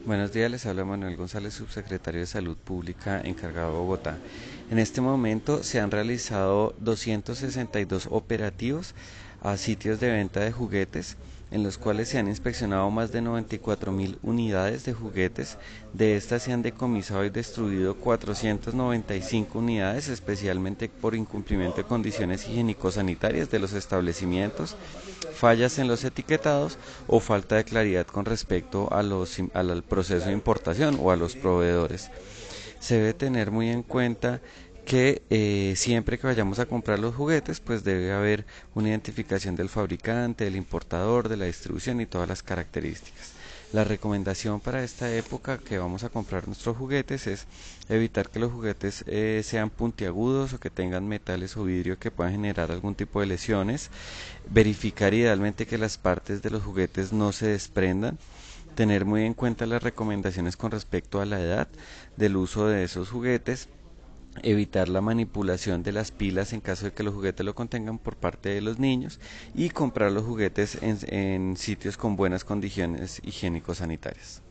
Buenos días, les habla Manuel González, subsecretario de Salud Pública encargado de Bogotá. En este momento se han realizado 262 operativos a sitios de venta de juguetes, en los cuales se han inspeccionado más de 94.000 unidades de juguetes. De estas se han decomisado y destruido 495 unidades, especialmente por incumplimiento de condiciones higiénico-sanitarias de los establecimientos, fallas en los etiquetados o falta de claridad con respecto al proceso de importación o a los proveedores. Se debe tener muy en cuenta que siempre que vayamos a comprar los juguetes, pues debe haber una identificación del fabricante, del importador, de la distribución y todas las características. La recomendación para esta época que vamos a comprar nuestros juguetes es evitar que los juguetes sean puntiagudos o que tengan metales o vidrio que puedan generar algún tipo de lesiones. Verificar idealmente que las partes de los juguetes no se desprendan. Tener muy en cuenta las recomendaciones con respecto a la edad del uso de esos juguetes. Evitar la manipulación de las pilas en caso de que los juguetes lo contengan por parte de los niños y comprar los juguetes en sitios con buenas condiciones higiénico-sanitarias.